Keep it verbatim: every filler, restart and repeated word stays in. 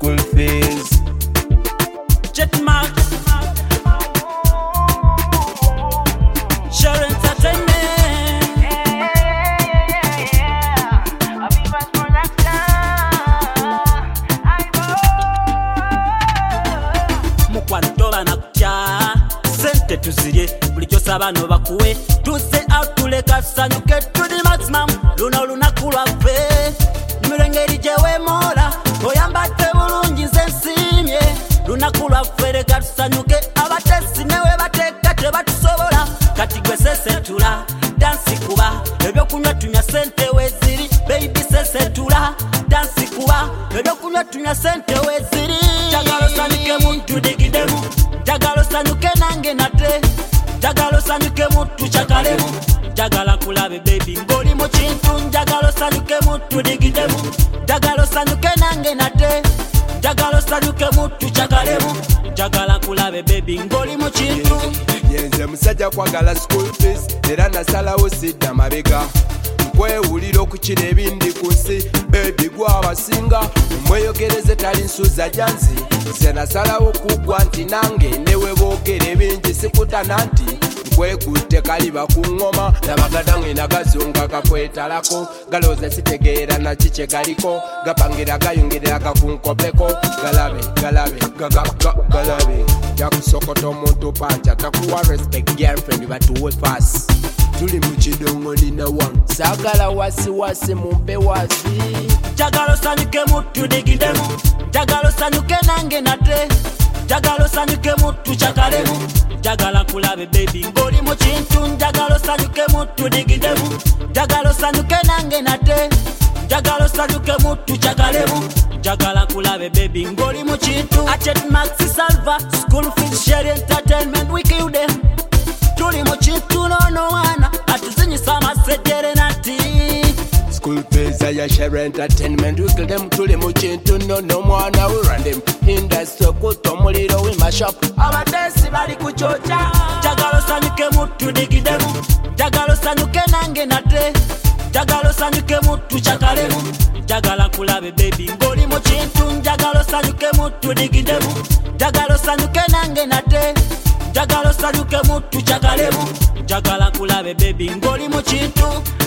school fees. Jetmark, Share Entertainment. Mukwantoba nakutya sente tuzirye buli kyosaba no bakuwe tuze out tuleka tusanyuke tudi maximum luno lunaku lwaffe mirengeri gyewemola oyambadde bulungi nze nsiimye lunaku lwaffe leka tusanyuke abatesi newe bateeka tebatusobola kati gwe sesetula dansi kuba ebyokunywa tunywa sente weziri baby sesetula dansi kuba ebyokunywa tunywa sente weziri jagalo sanyuke muntu digidemu jagalo sanyuke nange nate jagalo sanyuke muntu chakalemu jagala kulabe baby ngoli mu kintu jagalo sanyuke muntu digidemu jagalo sanyuke nange nate jagalo sanyuke muntu chakalemu jagala kulabe baby ngoli mu kintu yenze musajja kwagala school fees era nasalawo sidda mabega nkwewulira okukira ebindi ku nsi bebi gwabasinga omweyogereze tali nsuuza janzi nze nasalawo kugwa nti nange newe boogera ebingi sikutana nti nkwekutte kaliba ku ŋŋoma nabagadange nagazunga kakwetalako galooza sitegeera naki kye galiko gapangira gayongerera gakunkopeko galabe galabe gagaga galabe jakusokota omuntu panca takuwa respect girlfriend batuwe fasi tuli mu kidongo nina wange saagala wasiwasi mumpe wasi jagalo sanyuke mutu digidemu jagalo sanyuke nange nate jagalo sanyuke mutu chakalemu jagala kulabe baby ngoli mu kintu jagalo sanyuke mutu digidemu jagalo sanyuke nange nate jagalo sanyuke mutu chakalemu jagala kulabe baby ngoli mu kintu achet maxi salva school fees Share Entertainment we kill them tuli mu kintu nono wana atuzinyisa amasejjere nati school fees ya Share Entertainment we kill them tuli mu kintu nono mwana we run them industry kuto muliro we mash up abadesi bali kuchocha jagalo sanyuke mutu digidemu jagalo sanyuke nange nate jagalo sanyuke mutu chakalemu jagala kulabe baby ngoli mu kintu jagalo sanyuke mutu digidemu jagalo sanyuke nange nate jagalo sanyuke mutu chakalemu jagala kulabe baby ngoli mu kintu